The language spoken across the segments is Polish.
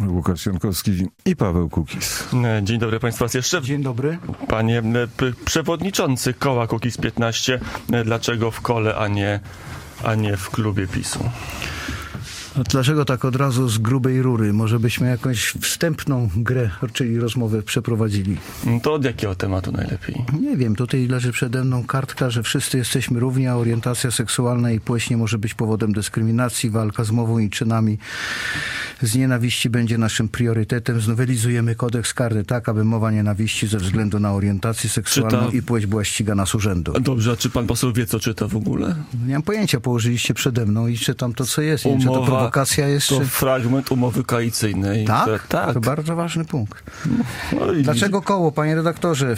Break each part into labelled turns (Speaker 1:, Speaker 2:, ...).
Speaker 1: Łukasz Jankowski i Paweł Kukiz.
Speaker 2: Dzień dobry Państwu raz jeszcze.
Speaker 3: Dzień dobry.
Speaker 2: Panie przewodniczący koła Kukiz 15, dlaczego w kole, a nie w klubie PiS-u?
Speaker 3: A dlaczego tak od razu z grubej rury? Może byśmy jakąś wstępną grę, czyli rozmowę przeprowadzili?
Speaker 2: To od jakiego tematu najlepiej?
Speaker 3: Nie wiem, tutaj leży przede mną kartka, że wszyscy jesteśmy równi, a orientacja seksualna i płeć nie może być powodem dyskryminacji. Walka z mową i czynami z nienawiści będzie naszym priorytetem. Znowelizujemy kodeks karny tak, aby mowa nienawiści ze względu na orientację seksualną i płeć była ścigana z urzędu.
Speaker 2: Dobrze, a czy pan poseł wie, co czyta w ogóle?
Speaker 3: Nie mam pojęcia, położyliście przede mną i czytam to, co jest. Nie wiem, czy to prowokacja jest.
Speaker 2: To fragment umowy koalicyjnej.
Speaker 3: Tak?
Speaker 2: Tak.
Speaker 3: To bardzo ważny punkt.
Speaker 2: No
Speaker 3: Dlaczego koło, panie redaktorze?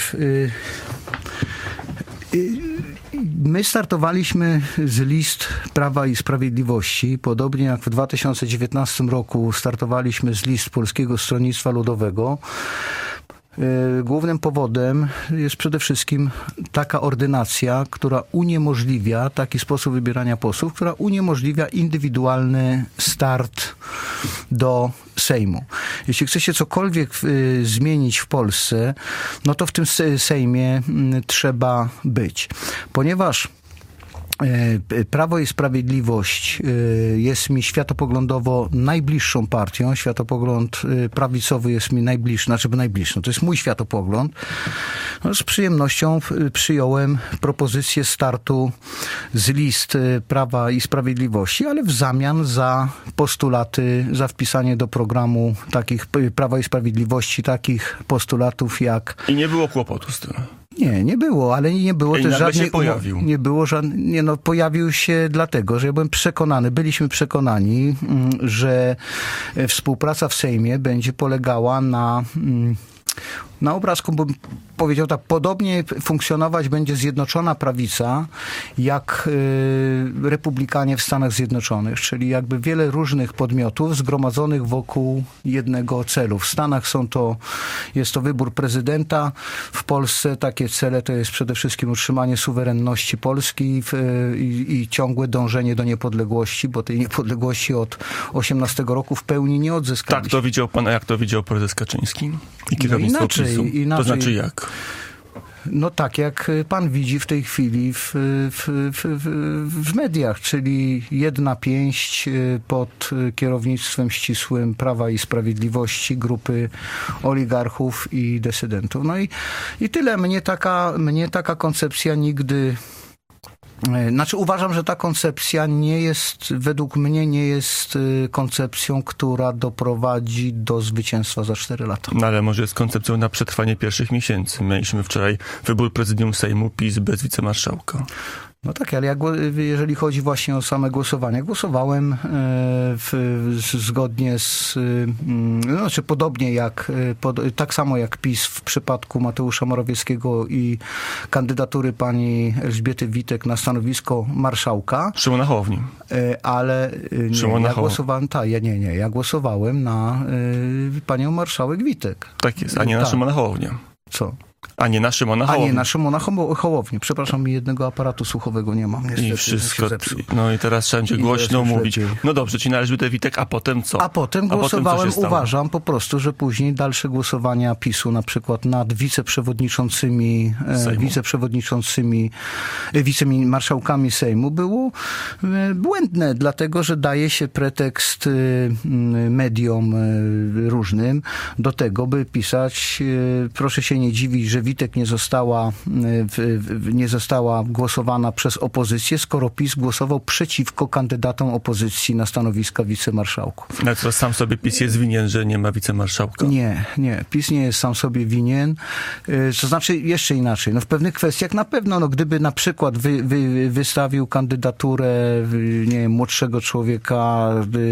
Speaker 3: My startowaliśmy z list Prawa i Sprawiedliwości, podobnie jak w 2019 roku startowaliśmy z list Polskiego Stronnictwa Ludowego. Głównym powodem jest przede wszystkim taka ordynacja, która uniemożliwia taki sposób wybierania posłów, która uniemożliwia indywidualny start do Sejmu. Jeśli chce się cokolwiek zmienić w Polsce, no to w tym Sejmie trzeba być. Ponieważ Prawo i Sprawiedliwość jest mi światopoglądowo najbliższą partią. Światopogląd prawicowy jest mi najbliższy, to jest mój światopogląd. No, z przyjemnością przyjąłem propozycję startu z list Prawa i Sprawiedliwości, ale w zamian za postulaty, za wpisanie do programu takich Prawa i Sprawiedliwości takich postulatów jak...
Speaker 2: I nie było kłopotu z tym.
Speaker 3: Nie było, ale nie było też żadnej... Pojawił się dlatego, że ja byliśmy przekonani, że współpraca w Sejmie będzie polegała na obrazku, bym powiedział tak, podobnie funkcjonować będzie Zjednoczona Prawica jak republikanie w Stanach Zjednoczonych, czyli jakby wiele różnych podmiotów zgromadzonych wokół jednego celu. W Stanach jest to wybór prezydenta, w Polsce takie cele to jest przede wszystkim utrzymanie suwerenności Polski i ciągłe dążenie do niepodległości, bo tej niepodległości od 18 roku w pełni nie odzyskaliśmy.
Speaker 2: Tak to widział pan, a jak to widział prezes Kaczyński i kierownictwo PiS-u?
Speaker 3: Inaczej.
Speaker 2: To znaczy jak?
Speaker 3: No tak, jak pan widzi w tej chwili w mediach, czyli jedna pięść pod kierownictwem ścisłym Prawa i Sprawiedliwości, grupy oligarchów i dysydentów. No i tyle. Mnie taka koncepcja nigdy... uważam, że ta koncepcja według mnie nie jest koncepcją, która doprowadzi do zwycięstwa za 4 lata.
Speaker 2: No ale może jest koncepcją na przetrwanie pierwszych miesięcy. Mieliśmy wczoraj wybór prezydium Sejmu, PiS bez wicemarszałka.
Speaker 3: No tak, ale jeżeli chodzi właśnie o same głosowania, głosowałem zgodnie podobnie tak samo jak PiS w przypadku Mateusza Morawieckiego i kandydatury pani Elżbiety Witek na stanowisko marszałka.
Speaker 2: Szymona Hołowni.
Speaker 3: Ale ja głosowałem na panią marszałek Witek.
Speaker 2: Tak jest, a nie na Szymona Hołownię.
Speaker 3: Co?
Speaker 2: A nie na Szymona Hołownię.
Speaker 3: A nie na Szymona Hołownię. Przepraszam, jednego aparatu słuchowego nie mam. Niestety,
Speaker 2: i wszystko. No i teraz trzeba cię głośno mówić. No dobrze, ci należy do Witek, a potem co?
Speaker 3: A potem głosowałem, uważam po prostu, że później dalsze głosowania PiS-u, na przykład nad wicemarszałkami Sejmu było błędne, dlatego, że daje się pretekst mediom różnym do tego, by pisać, proszę się nie dziwić, że Witek nie została głosowana przez opozycję, skoro PiS głosował przeciwko kandydatom opozycji na stanowiska wicemarszałków.
Speaker 2: Ale to sam sobie PiS jest winien, że nie ma wicemarszałka?
Speaker 3: Nie. PiS nie jest sam sobie winien. To znaczy jeszcze inaczej. W pewnych kwestiach na pewno, gdyby na przykład wystawił kandydaturę, nie wiem, młodszego człowieka,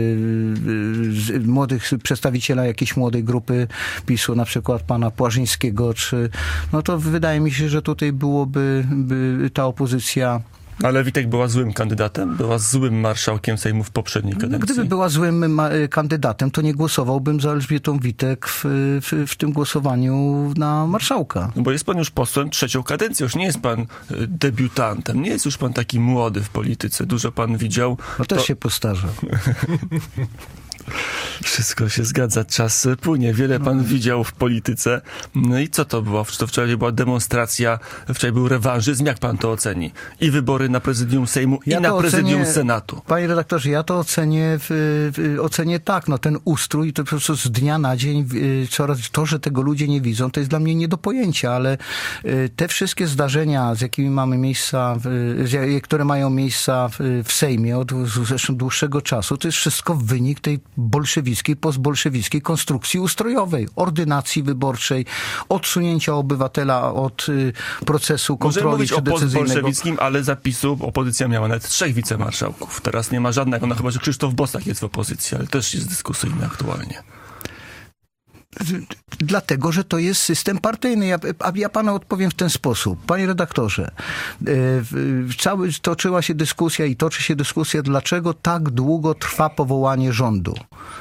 Speaker 3: przedstawiciela jakiejś młodej grupy PiS-u, na przykład pana Płażyńskiego, no to wydaje mi się, że tutaj byłoby ta opozycja...
Speaker 2: Ale Witek była złym kandydatem? Była złym marszałkiem Sejmu w poprzedniej kadencji?
Speaker 3: No, gdyby była złym kandydatem, to nie głosowałbym za Elżbietą Witek w tym głosowaniu na marszałka.
Speaker 2: No bo jest pan już posłem 3. kadencję, już nie jest pan debiutantem, nie jest już pan taki młody w polityce. Dużo pan widział.
Speaker 3: No też się postarzał.
Speaker 2: Wszystko się zgadza, czas płynie. Wiele pan widział w polityce. No i co to było? Czy to wczoraj była demonstracja, wczoraj był rewanżyzm? Jak pan to oceni? I wybory na prezydium Sejmu, i na prezydium Senatu.
Speaker 3: Panie redaktorze, ja to ocenię tak. No ten ustrój to po prostu z dnia na dzień to, że tego ludzie nie widzą, to jest dla mnie nie do pojęcia, ale te wszystkie zdarzenia, z jakimi mamy miejsca, które mają miejsca w Sejmie od zresztą dłuższego czasu, to jest wszystko wynik tej bolszewickiej, postbolszewickiej konstrukcji ustrojowej, ordynacji wyborczej, odsunięcia obywatela od procesu kontroli czy decyzyjnego.
Speaker 2: Możemy mówić o postbolszewickim, ale zapisu opozycja miała nawet 3 wicemarszałków. Teraz nie ma żadnego, no chyba, że Krzysztof Bosak jest w opozycji, ale też jest dyskusyjny aktualnie.
Speaker 3: Dlatego, że to jest system partyjny. Ja panu odpowiem w ten sposób. Panie redaktorze, toczyła się dyskusja i toczy się dyskusja, dlaczego tak długo trwa powołanie rządu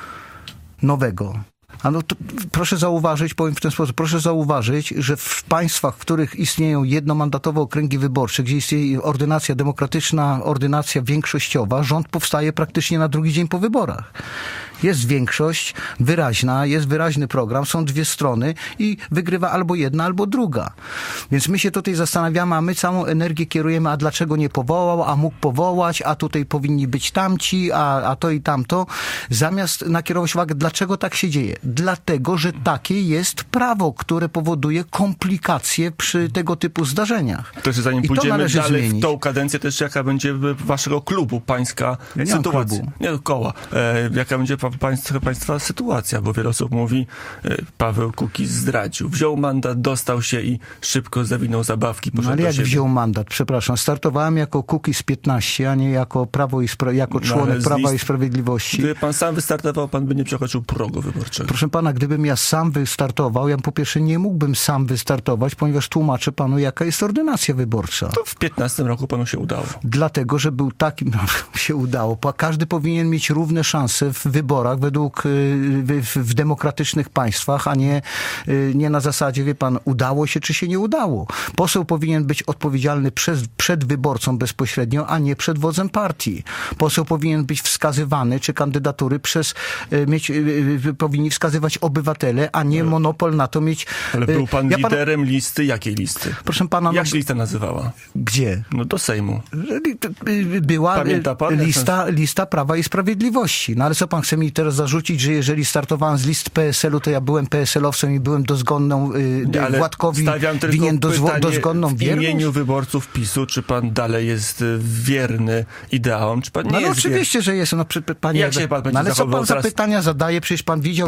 Speaker 3: nowego. Proszę zauważyć, powiem w ten sposób, proszę zauważyć, że w państwach, w których istnieją jednomandatowe okręgi wyborcze, gdzie istnieje ordynacja demokratyczna, ordynacja większościowa, rząd powstaje praktycznie na drugi dzień po wyborach. Jest większość wyraźna, jest wyraźny program, są 2 strony i wygrywa albo jedna, albo druga. Więc my się tutaj zastanawiamy, a my całą energię kierujemy, a dlaczego nie powołał, a mógł powołać, a tutaj powinni być tamci, a to i tamto, zamiast nakierować uwagę, dlaczego tak się dzieje. Dlatego, że takie jest prawo, które powoduje komplikacje przy tego typu zdarzeniach.
Speaker 2: To jeszcze zanim pójdziemy dalej w tą kadencję, też jaka będzie waszego klubu pańska sytuacja? Nie, koła. Jaka będzie państwa sytuacja, bo wiele osób mówi, Paweł Kukiz zdradził. Wziął mandat, dostał się i szybko zawinął zabawki.
Speaker 3: No ale jak wziął mandat? Przepraszam, startowałem jako Kukiz 15, a nie jako jako członek Prawa i Sprawiedliwości.
Speaker 2: Gdyby pan sam wystartował, pan by nie przekroczył progu wyborczego.
Speaker 3: Proszę pana, gdybym ja sam wystartował, ja po pierwsze nie mógłbym sam wystartować, ponieważ tłumaczę panu, jaka jest ordynacja wyborcza.
Speaker 2: To w 15 roku panu się udało.
Speaker 3: Dlatego, że był takim, się udało. Każdy powinien mieć równe szanse w wyborach w demokratycznych państwach, a nie na zasadzie, wie pan, udało się czy się nie udało. Poseł powinien być odpowiedzialny przed wyborcą bezpośrednio, a nie przed wodzem partii. Poseł powinien być wskazywany, czy kandydatury powinni wskazywać obywatele, a nie monopol na to mieć.
Speaker 2: Ale był pan liderem listy? Jakiej listy?
Speaker 3: Proszę pana.
Speaker 2: Jak się lista nazywała?
Speaker 3: Gdzie?
Speaker 2: No do Sejmu.
Speaker 3: Była lista Prawa i Sprawiedliwości. No ale co pan chce mi teraz zarzucić, że jeżeli startowałem z list PSL-u, to ja byłem PSL-owcem i byłem dozgonną Władkowi winien dozgonną wierność?
Speaker 2: W imieniu wyborców PiS-u, czy pan dalej jest wierny ideałom, czy pan nie jest
Speaker 3: oczywiście, że jest. Panie,
Speaker 2: jak się pan będzie
Speaker 3: ale co pan za
Speaker 2: teraz?
Speaker 3: Pytania zadaje? Przecież pan widział,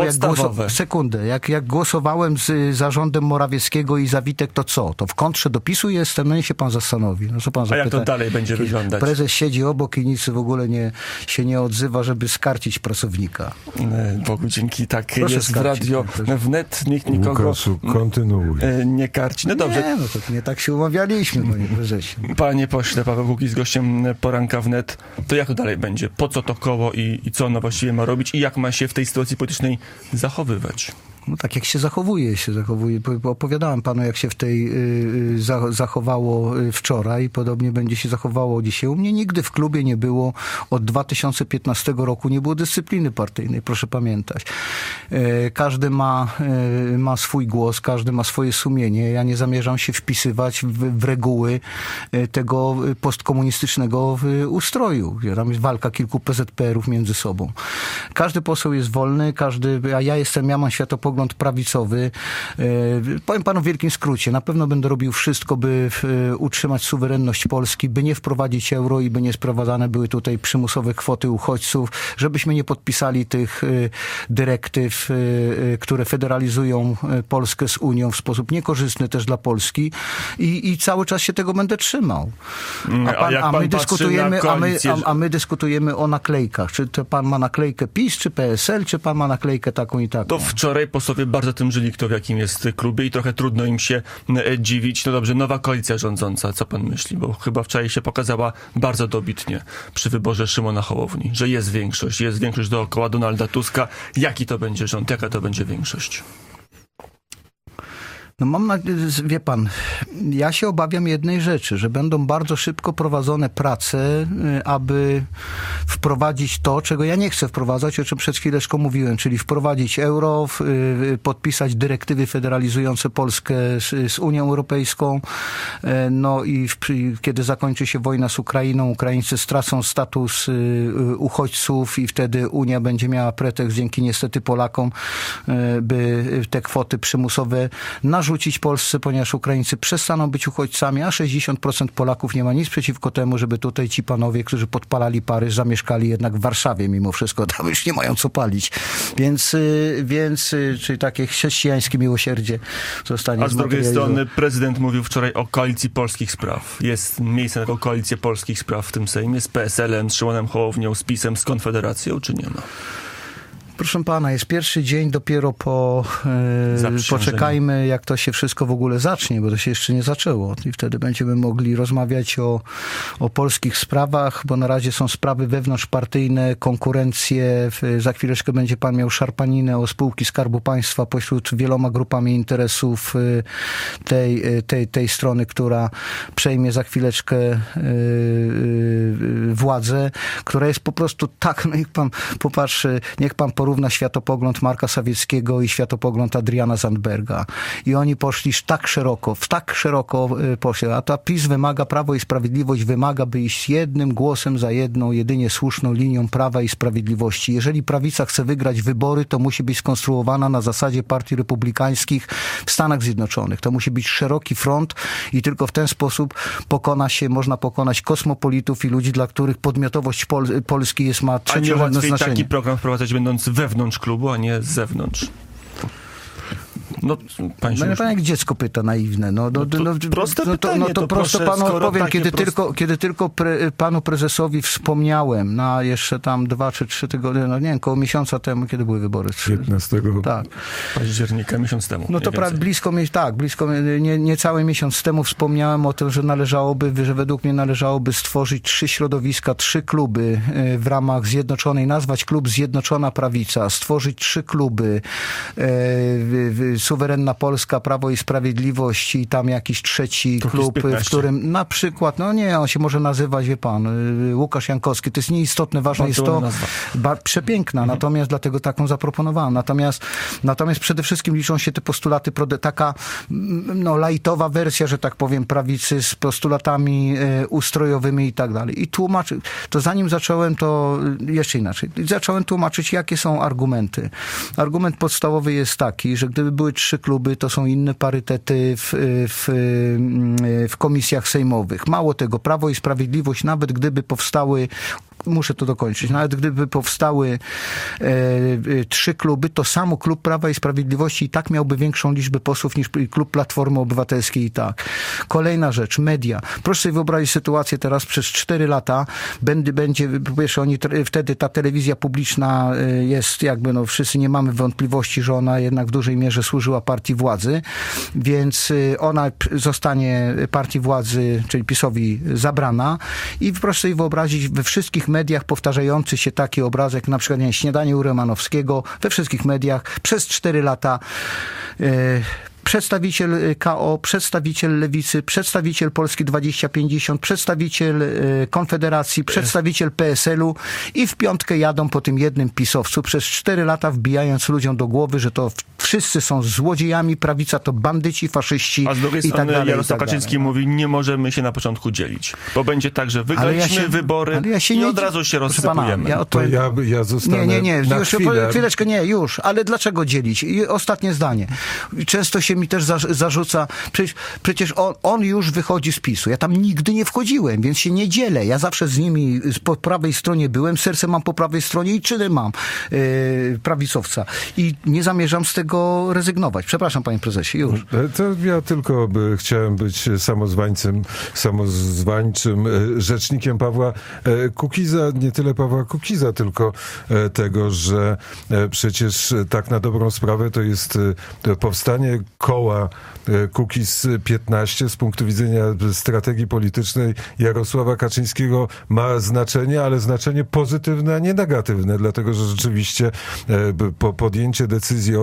Speaker 3: jak głosowałem z zarządem Morawieckiego i za Witek, to co? To w kontrze do PiS-u jestem? No niech się pan zastanowi. No, co pan
Speaker 2: jak to dalej będzie wyglądać?
Speaker 3: Prezes siedzi obok i nic w ogóle się nie odzywa, żeby skarcić pracownika.
Speaker 2: Bogu dzięki, tak
Speaker 3: Proszę
Speaker 2: jest w radio wnet, nikt nikogo
Speaker 1: Łukasu, kontynuuj.
Speaker 2: Nie karci. No dobrze.
Speaker 3: Nie, to nie tak się umawialiśmy, panie prezesie.
Speaker 2: Panie pośle, Paweł Kukiz, gościem poranka wnet, to jak to dalej będzie? Po co to koło i co ono właściwie ma robić i jak ma się w tej sytuacji politycznej zachowywać?
Speaker 3: No tak jak się zachowuje. Opowiadałem panu, jak się w tej zachowało wczoraj. Podobnie będzie się zachowało dzisiaj. U mnie nigdy w klubie nie było, od 2015 roku nie było dyscypliny partyjnej, proszę pamiętać. Każdy ma swój głos, każdy ma swoje sumienie. Ja nie zamierzam się wpisywać w reguły tego postkomunistycznego ustroju. Tam jest walka kilku PZPR-ów między sobą. Każdy poseł jest wolny, ja mam światopogląd prawicowy. Powiem panu w wielkim skrócie, na pewno będę robił wszystko, by utrzymać suwerenność Polski, by nie wprowadzić euro i by nie sprowadzane były tutaj przymusowe kwoty uchodźców, żebyśmy nie podpisali tych dyrektyw, które federalizują Polskę z Unią w sposób niekorzystny też dla Polski i cały czas się tego będę trzymał. A my dyskutujemy o naklejkach. Czy to pan ma naklejkę PiS, czy PSL, czy pan ma naklejkę taką i taką?
Speaker 2: To wczoraj posłowie bardzo tym żyli, kto w jakim jest klubie i trochę trudno im się dziwić. No dobrze, nowa koalicja rządząca, co pan myśli? Bo chyba wczoraj się pokazała bardzo dobitnie przy wyborze Szymona Hołowni, że jest większość dookoła Donalda Tuska. Jaki to będzie rząd? Jaka to będzie większość?
Speaker 3: No mam nadzieję, wie pan, Ja się obawiam jednej rzeczy, że będą bardzo szybko prowadzone prace, aby wprowadzić to, czego ja nie chcę wprowadzać, o czym przed chwileczką mówiłem, czyli wprowadzić euro, podpisać dyrektywy federalizujące Polskę z Unią Europejską. No i kiedy zakończy się wojna z Ukrainą, Ukraińcy stracą status uchodźców i wtedy Unia będzie miała pretekst, dzięki niestety Polakom, by te kwoty przymusowe narzucić Polsce, ponieważ Ukraińcy przestaną być uchodźcami, a 60% Polaków nie ma nic przeciwko temu, żeby tutaj ci panowie, którzy podpalali Paryż, zamieszkali jednak w Warszawie mimo wszystko, tam już nie mają co palić. Więc czyli takie chrześcijańskie miłosierdzie zostanie.
Speaker 2: A z drugiej strony prezydent mówił wczoraj o koalicji polskich spraw. Jest miejsce na taką koalicję polskich spraw w tym Sejmie z PSL-em, z Szymonem Hołownią, z PiS-em, z Konfederacją, czy nie ma?
Speaker 3: Proszę pana, jest pierwszy dzień, dopiero poczekajmy, jak to się wszystko w ogóle zacznie, bo to się jeszcze nie zaczęło. I wtedy będziemy mogli rozmawiać o polskich sprawach, bo na razie są sprawy wewnątrzpartyjne, konkurencje. Za chwileczkę będzie pan miał szarpaninę o spółki Skarbu Państwa pośród wieloma grupami interesów tej strony, która przejmie za chwileczkę władzę, która jest po prostu tak, no niech pan popatrzy, niech pan porówna światopogląd Marka Sawieckiego i światopogląd Adriana Zandberga. I oni poszli tak szeroko poszli. A ta PiS wymaga, Prawo i Sprawiedliwość wymaga, by iść jednym głosem za jedną, jedynie słuszną linią Prawa i Sprawiedliwości. Jeżeli prawica chce wygrać wybory, to musi być skonstruowana na zasadzie partii republikańskich w Stanach Zjednoczonych. To musi być szeroki front i tylko w ten sposób można pokonać kosmopolitów i ludzi, dla których podmiotowość Polski ma trzeciorzędne znaczenie.
Speaker 2: A nie łatwiej taki program wprowadzać, będąc wewnątrz klubu, a nie z zewnątrz? No, pan
Speaker 3: jak dziecko pyta naiwne.
Speaker 2: Proste pytanie.
Speaker 3: To prosto panu odpowiem, kiedy tylko panu prezesowi wspomniałem jeszcze tam 2 czy 3 tygodnie, no nie wiem, koło miesiąca temu, kiedy były wybory.
Speaker 1: 15
Speaker 2: października, miesiąc temu.
Speaker 3: No to blisko niecały miesiąc temu wspomniałem o tym, że według mnie należałoby stworzyć 3 środowiska, 3 kluby w ramach zjednoczonej, nazwać klub Zjednoczona Prawica, stworzyć 3 kluby, Suwerenna Polska, Prawo i Sprawiedliwość i tam jakiś trzeci klub, w którym na przykład, on się może nazywać, wie pan, Łukasz Jankowski. To jest nieistotne, ważne jest to, przepiękna, natomiast dlatego taką zaproponowałem. Natomiast przede wszystkim liczą się te postulaty, taka lajtowa wersja, że tak powiem, prawicy z postulatami ustrojowymi i tak dalej. I to zanim zacząłem, to jeszcze inaczej. Zacząłem tłumaczyć, jakie są argumenty. Argument podstawowy jest taki, że gdyby były 3 kluby, to są inne parytety w komisjach sejmowych. Mało tego, Prawo i Sprawiedliwość, nawet gdyby powstały, muszę to dokończyć, nawet gdyby powstały 3 kluby, to samo klub Prawa i Sprawiedliwości i tak miałby większą liczbę posłów niż klub Platformy Obywatelskiej i tak. Kolejna rzecz, media. Proszę sobie wyobrazić sytuację teraz przez 4 lata po pierwsze wtedy ta telewizja publiczna jest jakby, wszyscy nie mamy wątpliwości, że ona jednak w dużej mierze służyła partii władzy, więc ona zostanie partii władzy, czyli PiS-owi, zabrana i proszę sobie wyobrazić we wszystkich mediach powtarzający się taki obrazek, na przykład śniadanie u Romanowskiego, we wszystkich mediach przez 4 lata przedstawiciel KO, przedstawiciel Lewicy, przedstawiciel Polski 2050, przedstawiciel Konfederacji, przedstawiciel PSL-u i w piątkę jadą po tym jednym pisowcu przez 4 lata, wbijając ludziom do głowy, że to wszyscy są złodziejami, prawica to bandyci, faszyści i tak dalej. A z drugiej strony
Speaker 2: Jarosław Kaczyński mówi, nie możemy się na początku dzielić, bo będzie tak, że wygraliśmy wybory i od razu się rozsypujemy.
Speaker 1: Ja zostanę na
Speaker 3: chwileczkę, ale dlaczego dzielić? I ostatnie zdanie. Często się mi też zarzuca, przecież on już wychodzi z PiS-u. Ja tam nigdy nie wchodziłem, więc się nie dzielę. Ja zawsze z nimi po prawej stronie byłem, serce mam po prawej stronie i czyny mam prawicowca. I nie zamierzam z tego rezygnować. Przepraszam, panie prezesie, już.
Speaker 1: To ja tylko chciałem być samozwańczym rzecznikiem Pawła Kukiza, nie tyle Pawła Kukiza, tylko tego, że przecież tak na dobrą sprawę to jest powstanie koła Kukiz 15 z punktu widzenia strategii politycznej Jarosława Kaczyńskiego ma znaczenie, ale znaczenie pozytywne, a nie negatywne, dlatego że rzeczywiście podjęcie decyzji o tym, że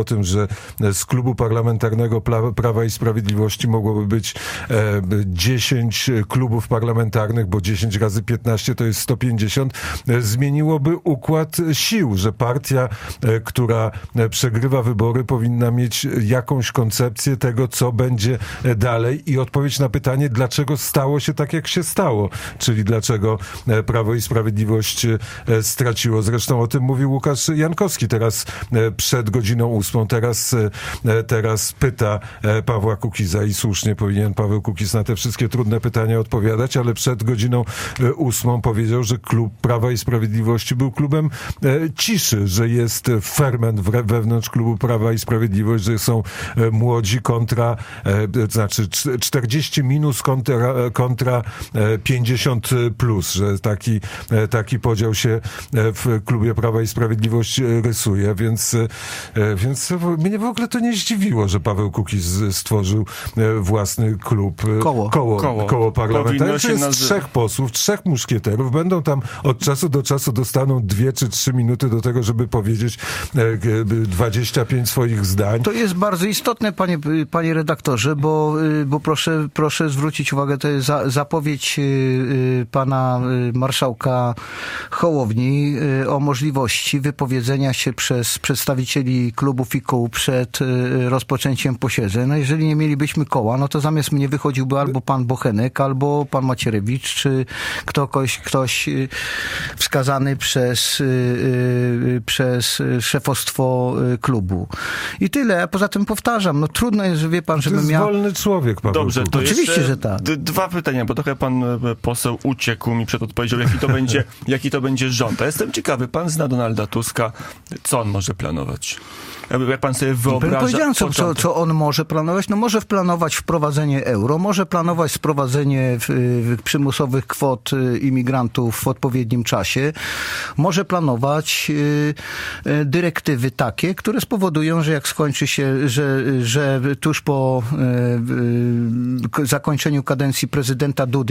Speaker 1: że z klubu parlamentarnego Prawa i Sprawiedliwości mogłoby być 10 klubów parlamentarnych, bo 10 razy 15 to jest 150, zmieniłoby układ sił, że partia, która przegrywa wybory, powinna mieć jakąś koncepcję tego, co będzie dalej i odpowiedź na pytanie, dlaczego stało się tak, jak się stało, czyli dlaczego Prawo i Sprawiedliwość straciło. Zresztą o tym mówił Łukasz Jankowski teraz przed godziną 8. Teraz pyta Pawła Kukiza i słusznie powinien Paweł Kukiz na te wszystkie trudne pytania odpowiadać, ale przed godziną 8 powiedział, że klub Prawa i Sprawiedliwości był klubem ciszy, że jest ferment wewnątrz klubu Prawa i Sprawiedliwość, że są młodzi kontra, znaczy 40 minus kontra 50 plus, że taki podział się w klubie Prawa i Sprawiedliwość rysuje, więc mnie w ogóle to nie zdziwiło, że Paweł Kukiz stworzył własny klub, koło parlamentarne. To jest 3 posłów, 3 muszkieterów, będą tam od czasu do czasu dostaną 2 czy 3 minuty do tego, żeby powiedzieć 25 swoich zdań.
Speaker 3: To jest bardzo istotne, panie redaktorze, bo proszę zwrócić uwagę, to jest zapowiedź pana marszałka Hołowni o możliwości wypowiedzenia się przez przedstawicieli klubów i kół przed rozpoczęciem posiedzeń. No jeżeli nie mielibyśmy koła, no to zamiast mnie wychodziłby albo pan Bochenek, albo pan Macierewicz, czy ktoś wskazany przez szefostwo klubu. I tyle. A poza tym powtarzam, no trudno jest, że wie pan, żebym
Speaker 1: miał... To jest wolny człowiek, Paweł.
Speaker 2: Dobrze, to
Speaker 3: oczywiście, że tak.
Speaker 2: 2 pytania, bo trochę pan poseł uciekł mi przed odpowiedzią, jaki to będzie rząd. A jestem ciekawy, pan zna Donalda Tuska, co on może planować? Jak pan sobie wyobraża...
Speaker 3: Powiedziałem, co on może planować. No może planować wprowadzenie euro, może planować sprowadzenie przymusowych kwot imigrantów w odpowiednim czasie, może planować dyrektywy takie, które spowodują, że jak skończy się, że tuż po zakończeniu kadencji prezydenta Dudy,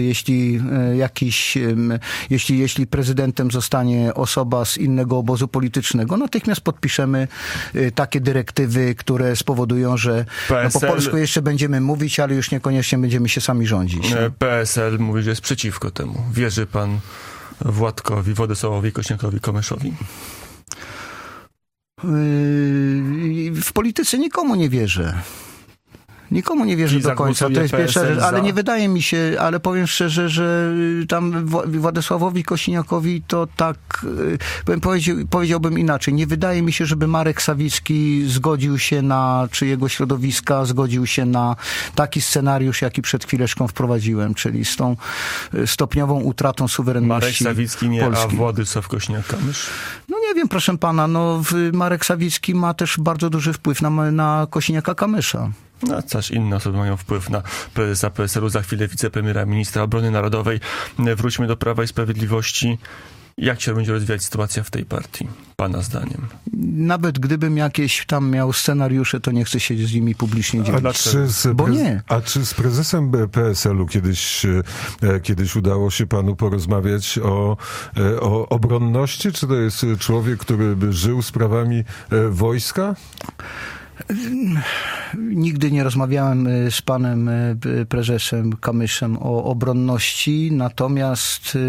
Speaker 3: jeśli prezydentem zostanie osoba z innego obozu politycznego, natychmiast podpiszemy takie dyrektywy, które spowodują, że po polsku jeszcze będziemy mówić, ale już niekoniecznie będziemy się sami rządzić.
Speaker 2: PSL mówi, że jest przeciwko temu. Wierzy pan Władkowi, Władysławowi Kosiniakowi-Kamyszowi?
Speaker 3: W polityce nikomu nie wierzę. Nikomu nie wierzę do końca, to jest pierwsza rzecz, ale nie wydaje mi się, ale powiem szczerze, że tam Władysławowi Kosiniakowi to tak, powiedziałbym inaczej, nie wydaje mi się, żeby Marek Sawicki zgodził się czy jego środowiska zgodził się na taki scenariusz, jaki przed chwileczką wprowadziłem, czyli z tą stopniową utratą suwerenności
Speaker 2: Marek Sawicki nie,
Speaker 3: Polski.
Speaker 2: A Władysław Kosiniak-Kamysz?
Speaker 3: No nie wiem, proszę pana, Marek Sawicki ma też bardzo duży wpływ na Kosiniaka-Kamysza.
Speaker 2: No, też inne osoby mają wpływ na prezesa PSL-u, za chwilę wicepremiera, ministra obrony narodowej. Wróćmy do Prawa i Sprawiedliwości. Jak się będzie rozwijać sytuacja w tej partii, pana zdaniem?
Speaker 3: Nawet gdybym jakieś tam miał scenariusze, to nie chcę się z nimi publicznie dzielić.
Speaker 1: A czy z prezesem PSL-u kiedyś udało się panu porozmawiać o obronności? Czy to jest człowiek, który by żył sprawami wojska?
Speaker 3: Nigdy nie rozmawiałem z panem prezesem Kamyszem o obronności, natomiast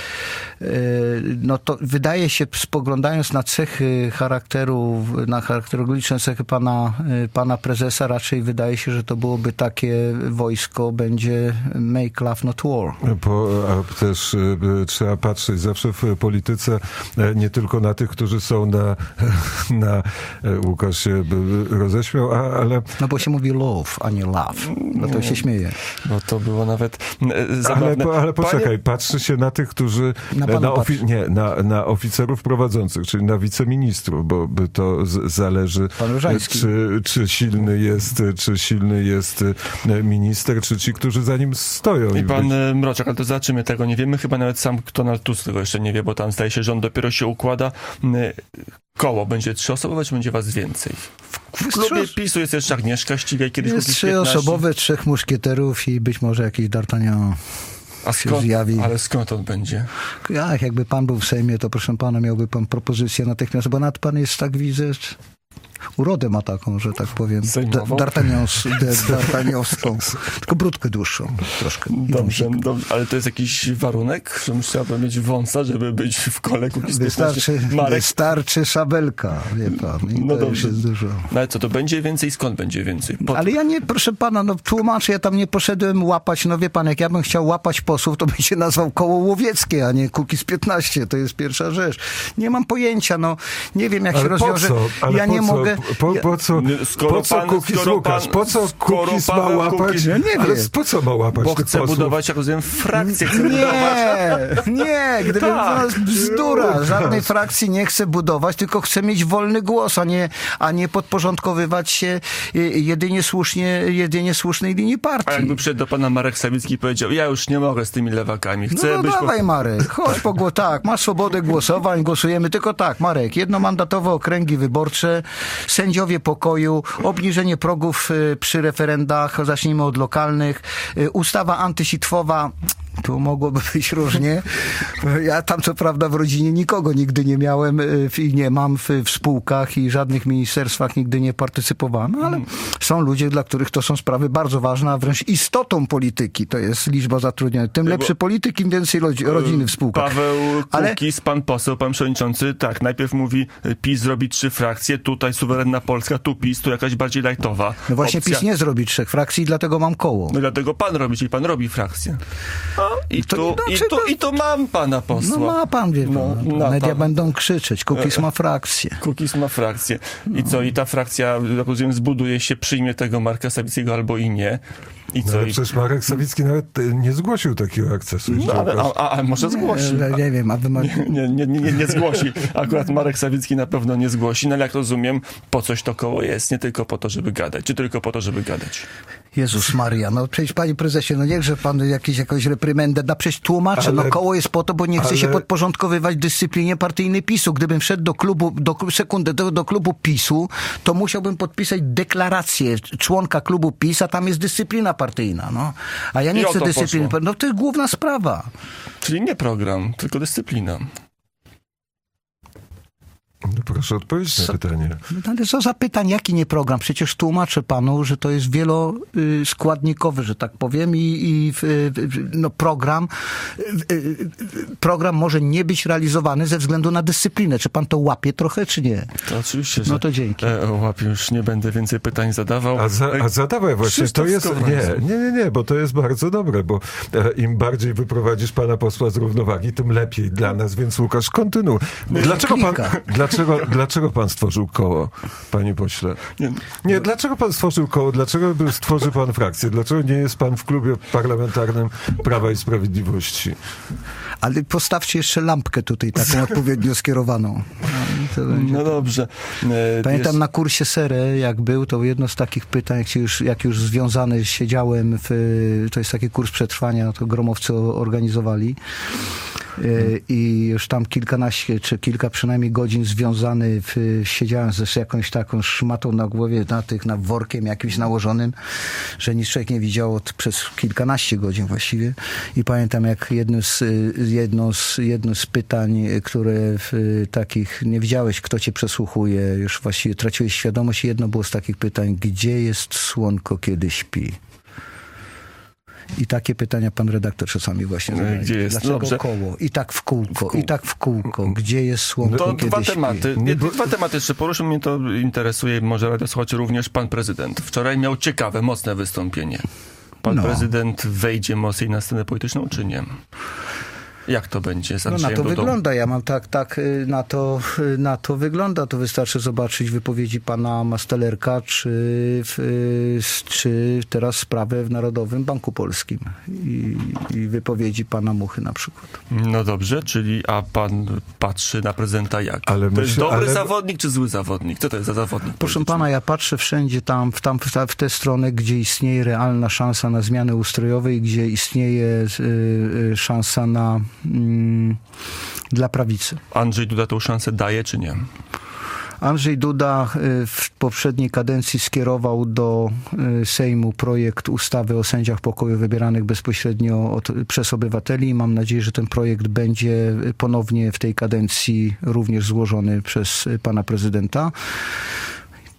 Speaker 3: no to wydaje się, spoglądając na cechy charakteru, na charakterologiczne cechy pana prezesa, raczej wydaje się, że to byłoby takie wojsko, będzie make love not war.
Speaker 1: A też trzeba patrzeć zawsze w polityce nie tylko na tych, którzy są na Łukasz się roześmiał, ale...
Speaker 3: No bo się mówi love, a nie love. No to się śmieje.
Speaker 2: No to było nawet zabawne.
Speaker 1: Ale poczekaj, patrzy się na tych, którzy... Na oficerów prowadzących, czyli na wiceministrów, bo to zależy, czy silny jest minister, czy ci, którzy za nim stoją.
Speaker 2: I pan Mroczek, ale to zobaczymy, tego nie wiemy. Chyba nawet sam Donald Tusk tego jeszcze nie wie, bo tam zdaje się, rząd dopiero się układa. Koło będzie 3-osobowe, czy będzie was więcej? W klubie PiS-u jest jeszcze Agnieszka Ścigaj, kiedyś
Speaker 3: jest 3-osobowe, 3 muszkieterów i być może jakiś D'Artagnan.
Speaker 2: Ale skąd on będzie?
Speaker 3: Jakby pan był w Sejmie, to proszę pana, miałby pan propozycję natychmiast, bo nad pan jest, tak widzę, Urodę ma taką, że tak powiem. D'Artagnowską. Tylko brudkę dłuższą troszkę.
Speaker 2: Dobrze, ale to jest jakiś warunek, że musiałbym mieć wąsa, żeby być w kole Kukiz15?
Speaker 3: Wystarczy szabelka, wie pan. I no to dobrze. Już jest dużo.
Speaker 2: No ale co, to będzie więcej? Skąd będzie więcej?
Speaker 3: Ale ja nie, proszę pana, tłumaczę, ja tam nie poszedłem łapać, wie pan, jak ja bym chciał łapać posłów, to bym się nazwał Koło Łowieckie, a nie Kukiz15. To jest pierwsza rzecz. Nie mam pojęcia, nie wiem, jak się rozwiąże. Ja nie mogę...
Speaker 1: Po co Kukiz, Łukasz? Po co Kukiz ma łapać?
Speaker 3: Ja nie wiem.
Speaker 1: Po co ma łapać
Speaker 2: Bo chce budować, jak rozumiem, frakcję.
Speaker 3: Nie, gdyby bzdura. Żadnej frakcji nie chce budować, tylko chce mieć wolny głos, a nie podporządkowywać się jedynie słusznej linii partii.
Speaker 2: A jakby przyszedł do pana Marek Sawicki i powiedział, ja już nie mogę z tymi lewakami. Chcę być
Speaker 3: dawaj Marek, chodź tak, masz swobodę głosowań, głosujemy, tylko tak, Marek, jednomandatowe okręgi wyborcze, sędziowie pokoju, obniżenie progów przy referendach, zacznijmy od lokalnych, ustawa antysitwowa, tu mogłoby być różnie. Ja tam co prawda w rodzinie nikogo nigdy nie miałem i nie mam w spółkach i żadnych ministerstwach nigdy nie partycypowałem, ale są ludzie, dla których to są sprawy bardzo ważne, a wręcz istotą polityki to jest liczba zatrudnionych. Tym lepszy polityk, im więcej rodziny w spółkach.
Speaker 2: Paweł Kukiz, pan poseł, pan przewodniczący, tak, najpierw mówi PiS zrobi 3 frakcje, tutaj suwerenna Polska, tu PiS, tu jakaś bardziej lajtowa.
Speaker 3: No właśnie opcja. PiS nie zrobi 3 frakcji, dlatego mam koło.
Speaker 2: No dlatego pan robi, czyli pan robi frakcję. I tu mam pana posła.
Speaker 3: No ma pan, wie pan. Media będą krzyczeć. Kukiz ma frakcję.
Speaker 2: Kukiz ma frakcję. I co? I ta frakcja, jak rozumiem, zbuduje się, przyjmie tego Marka Sawickiego albo i nie. I co?
Speaker 1: Przecież Marek Sawicki nawet nie zgłosił takiego akcesu.
Speaker 2: Ale może zgłosi.
Speaker 3: Nie wiem, a wy
Speaker 2: nie zgłosi. Akurat Marek Sawicki na pewno nie zgłosi, no ale jak rozumiem, po coś to koło jest, nie tylko po to, żeby gadać. Czy tylko po to, żeby gadać?
Speaker 3: Jezus Maria, przecież panie prezesie, niechże pan jakąś reprymendę da, przecież tłumaczę, koło jest po to, bo nie chce się podporządkowywać dyscyplinie partyjnej PiS-u. Gdybym wszedł do klubu PiS-u, to musiałbym podpisać deklarację członka klubu PiS, a tam jest dyscyplina partyjna, A ja nie chcę dyscypliny, to jest główna sprawa.
Speaker 2: Czyli nie program, tylko dyscyplina.
Speaker 1: Proszę odpowiedzieć na pytanie.
Speaker 3: Ale co za pytań, jaki nie program? Przecież tłumaczę panu, że to jest wieloskładnikowy, że tak powiem, i program może nie być realizowany ze względu na dyscyplinę. Czy pan to łapie trochę, czy nie?
Speaker 2: To oczywiście,
Speaker 3: że to dzięki.
Speaker 2: Łapię, już nie będę więcej pytań zadawał.
Speaker 1: A zadawaj właśnie, to jest... Nie, bo to jest bardzo dobre, bo im bardziej wyprowadzisz pana posła z równowagi, tym lepiej dla nas, więc Łukasz, kontynuuj. Dlaczego pan stworzył koło, panie pośle? Nie, dlaczego pan stworzył koło? Dlaczego stworzy pan frakcję? Dlaczego nie jest pan w klubie parlamentarnym Prawa i Sprawiedliwości?
Speaker 3: Ale postawcie jeszcze lampkę tutaj, taką odpowiednio skierowaną.
Speaker 2: No dobrze.
Speaker 3: Pamiętam na kursie SERE, jak był, to jedno z takich pytań, jak już związany siedziałem to jest taki kurs przetrwania, to gromowcy organizowali. I już tam kilkanaście, czy kilka przynajmniej godzin związany siedziałem z jakąś taką szmatą na głowie, na workiem jakimś nałożonym, że nic człowiek nie widział przez kilkanaście godzin właściwie. I pamiętam, jak jedno z pytań, które takich nie wiedziałeś, kto cię przesłuchuje, już właściwie traciłeś świadomość, i jedno było z takich pytań: gdzie jest słonko, kiedy śpi? I takie pytania pan redaktor czasami właśnie zadaje.
Speaker 2: Gdzie jest?
Speaker 3: Dlaczego
Speaker 2: Dobrze.
Speaker 3: koło? I tak w kółko. Gdzie jest słonko,
Speaker 2: to
Speaker 3: kiedy
Speaker 2: dwa
Speaker 3: śpi?
Speaker 2: tematy. Dwa tematy jeszcze poruszył, mnie to interesuje, może radiosłuchaczy również. Pan prezydent wczoraj miał ciekawe, mocne wystąpienie. Pan prezydent wejdzie mocniej na scenę polityczną, czy nie? Jak to będzie z Andrzejem
Speaker 3: na to
Speaker 2: Dudą?
Speaker 3: Wygląda. Ja mam na to wygląda. To wystarczy zobaczyć wypowiedzi pana Mastelerka, czy teraz sprawę w Narodowym Banku Polskim i wypowiedzi pana Muchy na przykład. No
Speaker 2: dobrze, a pan patrzy na prezydenta jak? To jest dobry zawodnik, czy zły zawodnik? Co to jest za zawodnik?
Speaker 3: Proszę pana, ja patrzę wszędzie w tę stronę, gdzie istnieje realna szansa na zmiany ustrojowe i gdzie istnieje szansa dla prawicy.
Speaker 2: Andrzej Duda tą szansę daje, czy nie?
Speaker 3: Andrzej Duda w poprzedniej kadencji skierował do Sejmu projekt ustawy o sędziach pokoju wybieranych bezpośrednio przez obywateli i mam nadzieję, że ten projekt będzie ponownie w tej kadencji również złożony przez pana prezydenta.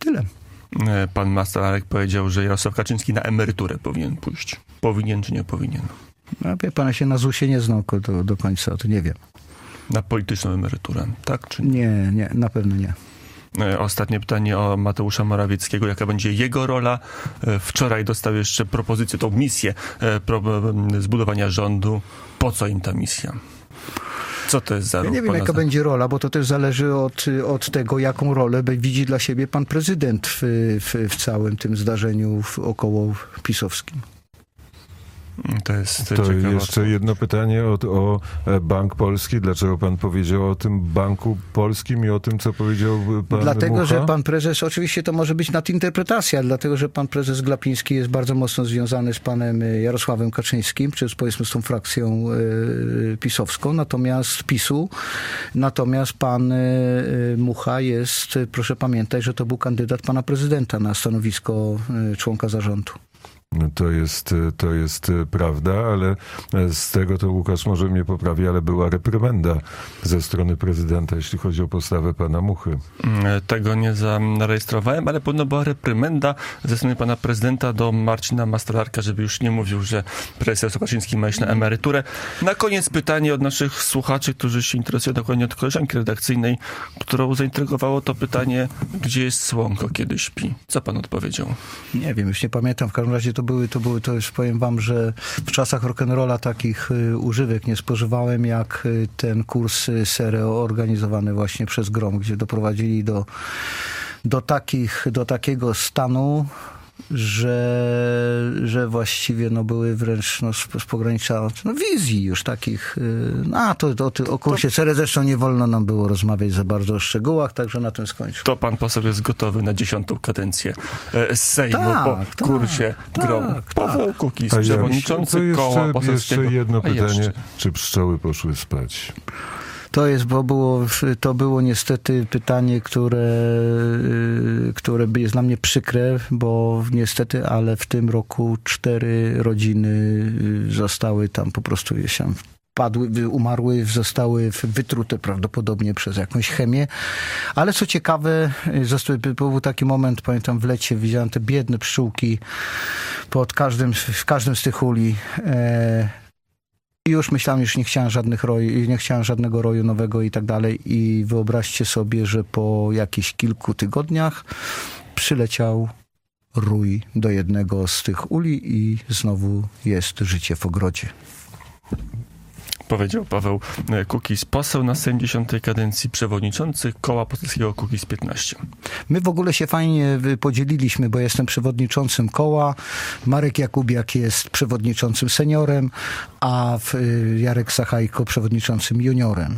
Speaker 3: Tyle.
Speaker 2: Pan Mastalarek powiedział, że Jarosław Kaczyński na emeryturę powinien pójść. Powinien czy nie powinien?
Speaker 3: No, wie pan, ja się na ZUS-ie nie znam do końca, to nie wiem.
Speaker 2: Na polityczną emeryturę, tak czy nie?
Speaker 3: Nie, na pewno nie.
Speaker 2: Ostatnie pytanie o Mateusza Morawieckiego. Jaka będzie jego rola? Wczoraj dostał jeszcze propozycję, tą misję zbudowania rządu. Po co im ta misja? Co to jest za rola?
Speaker 3: Ja nie wiem, jaka będzie rola, bo to też zależy od tego, jaką rolę widzi dla siebie pan prezydent w całym tym zdarzeniu około pisowskim.
Speaker 2: To jest
Speaker 1: to jeszcze jedno pytanie o Bank Polski. Dlaczego pan powiedział o tym Banku Polskim i o tym, co powiedział pan
Speaker 3: Dlatego,
Speaker 1: Mucha?
Speaker 3: że pan prezes, oczywiście to może być nadinterpretacja, dlatego, że pan prezes Glapiński jest bardzo mocno związany z panem Jarosławem Kaczyńskim, czy powiedzmy z tą frakcją pisowską, natomiast pan Mucha jest, proszę pamiętać, że to był kandydat pana prezydenta na stanowisko członka zarządu.
Speaker 1: To jest prawda, ale z tego to Łukasz może mnie poprawi, ale była reprymenda ze strony prezydenta, jeśli chodzi o postawę pana Muchy.
Speaker 2: Tego nie zarejestrowałem, ale podobno była reprymenda ze strony pana prezydenta do Marcina Mastalarka, żeby już nie mówił, że prezes Jarosław Kaczyński ma iść na emeryturę. Na koniec pytanie od naszych słuchaczy, którzy się interesują, dokładnie od koleżanki redakcyjnej, którą zaintrygowało to pytanie, gdzie jest słonko, kiedy śpi? Co pan odpowiedział? Nie
Speaker 3: wiem, już nie pamiętam. W każdym razie to już powiem wam, że w czasach rock'n'rolla takich używek nie spożywałem, jak ten kurs Sereo organizowany właśnie przez GROM, gdzie doprowadzili do takiego stanu, że właściwie były wręcz z pogranicza wizji już takich. O kursie Sereo zresztą nie wolno nam było rozmawiać za bardzo o szczegółach, także na tym skończę.
Speaker 2: To pan poseł jest gotowy na 10. kadencję Sejmu po kursie GROM. Paweł Kukiz, przewodniczący koła poselskiego.
Speaker 1: Jeszcze jedno pytanie. Czy pszczoły poszły spać?
Speaker 3: To było niestety pytanie, które jest dla mnie przykre, bo niestety, ale w tym roku 4 rodziny zostały tam po prostu umarły, zostały wytrute prawdopodobnie przez jakąś chemię. Ale co ciekawe, był taki moment, pamiętam w lecie, widziałem te biedne pszczółki w każdym z tych uli. I już myślałem, nie chciałem żadnego roju nowego i tak dalej. I wyobraźcie sobie, że po jakichś kilku tygodniach przyleciał rój do jednego z tych uli i znowu jest życie w ogrodzie.
Speaker 2: Powiedział Paweł Kukiz, poseł na Sejm 10. kadencji, przewodniczący koła poselskiego Kukiz 15.
Speaker 3: My w ogóle się fajnie podzieliliśmy, bo jestem przewodniczącym koła, Marek Jakubiak jest przewodniczącym seniorem, a Jarek Sachajko przewodniczącym juniorem.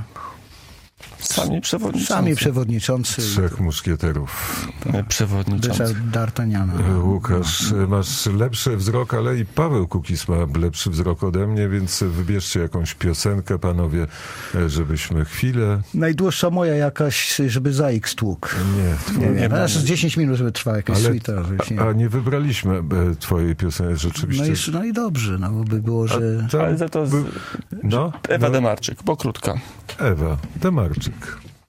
Speaker 2: Sami przewodniczący.
Speaker 1: 3 muszkieterów.
Speaker 2: Przewodniczący.
Speaker 3: D'Artagnana.
Speaker 1: Łukasz, masz lepszy wzrok, ale i Paweł Kukiz ma lepszy wzrok ode mnie, więc wybierzcie jakąś piosenkę, panowie, żebyśmy chwilę...
Speaker 3: Najdłuższa moja jakaś, żeby za X tłukł. Nie. Aż 10 minut, żeby trwała jakaś suita.
Speaker 1: A nie wybraliśmy twojej piosenki, rzeczywiście.
Speaker 3: No i dobrze, bo by było, że...
Speaker 2: Ale za to Ewa Demarczyk, bo krótka.
Speaker 1: Ewa Demarczyk.